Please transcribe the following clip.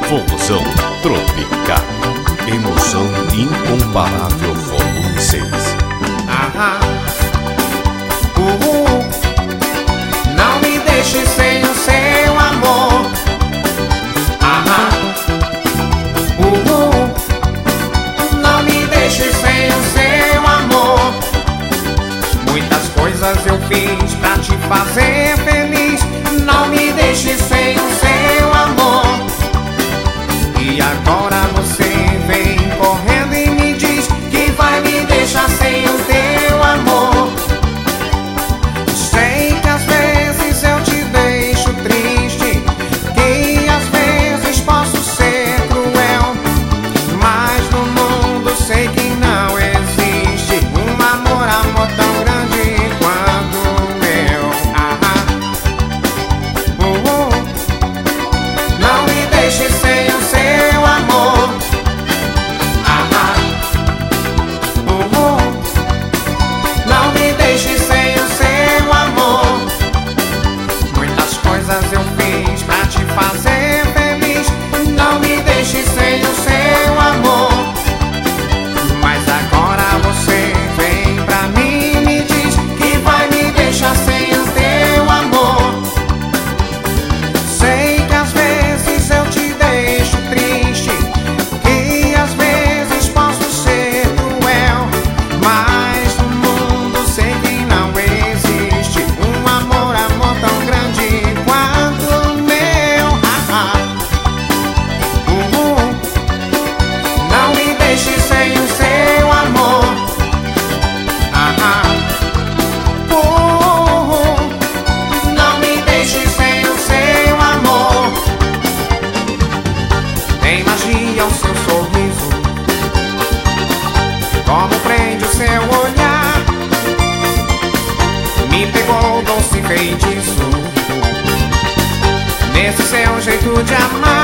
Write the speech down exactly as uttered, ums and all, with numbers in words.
Forrozão tropical, emoção incomparável, volume seis. Aham. Uhul. Não me deixe sem o seu amor. Aham. Uhul. Não me deixe sem o seu amor. Muitas coisas eu fiz pra te fazer feliz. Não me deixe sem o seu amor. E agora você vem correndo e me diz que vai me deixar sem o teu amor. Sei que às vezes eu te deixo triste, que às vezes posso ser cruel, mas no mundo sei que não existe um amor, amor tão grande quanto o meu. Ah, uh, uh. Não me deixe sem o seu amor. Ah, uh, uh. Não me deixe sem o seu amor. Muitas coisas eu fiz pra te fazer feliz. Não me deixe sem o seu amor. Mas agora você vem pra mim e me diz que vai me deixar sem o teu amor. Sei que às vezes eu te deixo triste, que às vezes posso ser cruel, mas no mundo sei que não existe um amor, amor tão grande quanto o meu. Ah, ah. Uh, uh. Não me deixe sem o seu amor. Ah, ah. Uh, uh. Não me deixe sem o seu amor. Tem magia o seu sorriso, como prende o seu olhar. Me pegou doce feitiço, nesse seu jeito de amar.